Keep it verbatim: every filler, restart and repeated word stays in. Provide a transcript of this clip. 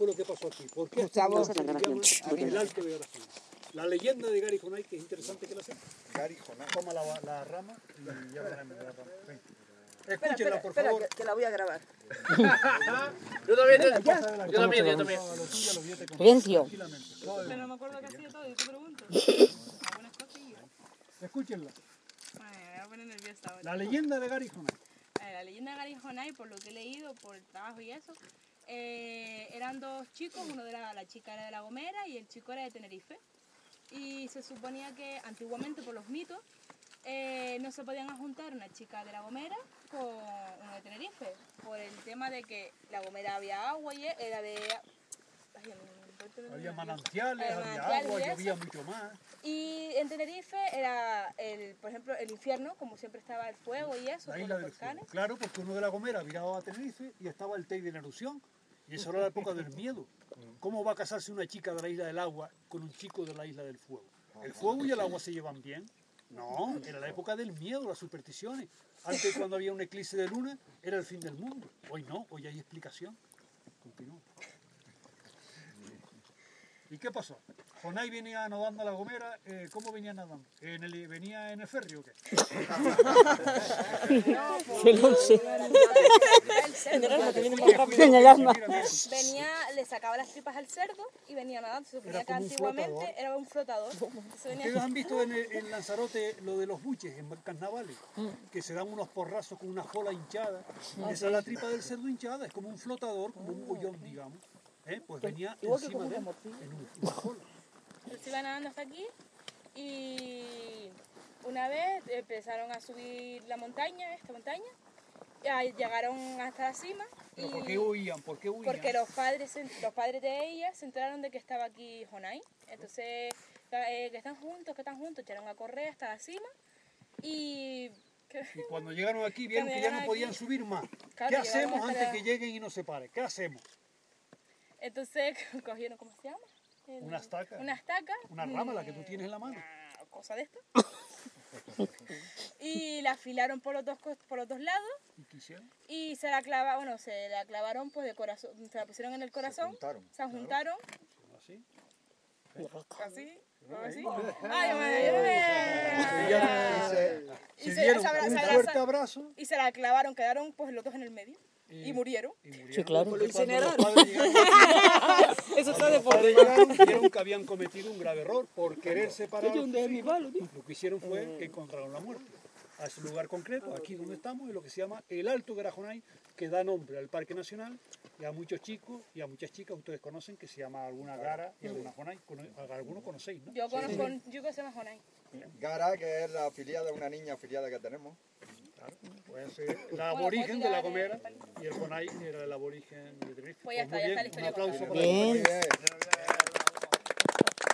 fue lo que pasó aquí? ¿Por qué este Gustavo. lugar se llama el Alto de Garijonay? La leyenda de Garijonay, que es interesante que la sepa. Garijonay. Toma la, la rama y ya hablaremos de la rama. Ven. Espera, Escúchenla, espera, por espera, favor. que, que la voy a grabar. Yo también, yo, Pasa de la yo también, yo cámara. también. Todo lo tuyo, lo mío te contaré Silencio. tranquilamente. Todo el- Pero me acuerdo casi de todo, yo te pregunto. Algunas cosillas. Escúchenla. Ay, me voy a poner nerviosa ahora. La leyenda de Garijonay. Eh, La leyenda de Garijonay, por lo que he leído, por el trabajo y eso, eh, eran dos chicos, uno de la, la chica era de La Gomera y el chico era de Tenerife. Y se suponía que antiguamente, por los mitos, eh, no se podían juntar una chica de La Gomera con uno de Tenerife, por el tema de que La Gomera había agua y era de... Ay, no me Había acuerdo. manantiales, Eh, había manantiales agua, y eso. llovía mucho más. Y en Tenerife era, el, por ejemplo, el infierno, como siempre estaba el fuego y eso, La con isla los del fuego. volcanes. Claro, porque uno de La Gomera viraba a Tenerife y estaba el Tei de la erupción. Y eso era la época del miedo. ¿Cómo va a casarse una chica de la isla del agua con un chico de la isla del fuego? ¿El fuego y el agua se llevan bien? No, era la época del miedo, las supersticiones. Antes, cuando había un eclipse de luna, era el fin del mundo. Hoy no, hoy hay explicación. Continúa. ¿Y qué pasó? Jonay venía nadando a La Gomera, eh, ¿cómo venía nadando? ¿En el, ¿Venía en el ferry o qué? Venía, le sacaba las tripas al cerdo y venía nadando. Se suponía Era que como un antiguamente flotador. era un flotador. Entonces venía- ¿Ustedes han visto en, el- en Lanzarote lo de los buches, en carnavales? Que se dan unos porrazos con una jola hinchada. Esa es la tripa del cerdo hinchada, es como un flotador, como un bollón, digamos. ¿Eh? Pues venía encima de él, en un- una jola. Entonces iba nadando hasta aquí y una vez empezaron a subir la montaña, esta montaña, y ahí llegaron hasta la cima. ¿Pero y- por qué huían? ¿Por qué huían? Porque los padres, se- los padres de ella se enteraron de que estaba aquí Jonay. Entonces, eh, que están juntos, que están juntos, echaron a correr hasta la cima. Y... que- Y cuando llegaron aquí vieron Cuando que ya no llegaron podían aquí- subir más. Claro, ¿Qué llegaron hacemos hasta antes la- que lleguen y nos separen? ¿Qué hacemos? Entonces cogieron, ¿cómo se llama? El- Una estaca. Una estaca. Una rama, la que tú mm, tienes en la mano. Una cosa de esta. Y la afilaron por los dos, cos- por los dos lados ¿Y qué hicieron? y se la clavaron, bueno, se la clavaron pues de corazón, se la pusieron en el corazón, juntaron, se juntaron, Así. así, así. Ay, madre, yo no me- Se, Y se- dieron se abra- un se abra- fuerte abrazo y se la clavaron, quedaron pues los dos en el medio y, y murieron. y murieron. Sí, claro. Porque Lo cuando los incineraron. padres llegaron aquí, Eso está cuando de los por padres llegaron, vieron que habían cometido un grave error por querer separar a Yo sus de mi hijos. palo, tío. Lo que hicieron fue que encontraron la muerte. A ese lugar concreto, aquí donde estamos, es lo que se llama el Alto Garijonay, que da nombre al Parque Nacional y a muchos chicos y a muchas chicas ustedes conocen, que se llama alguna Gara y alguna Jonay. Cono- Algunos conocéis, ¿no? Yo conozco un chico que se llama Jonay. Gara, que es la afiliada, una niña afiliada que tenemos. Claro, pues eh, la aborigen de La Gomera y el Jonay era el aborigen de Tenerife. Pues ya Pues está, muy ya bien, está la un historia aplauso contada. para Bien. Muy bien.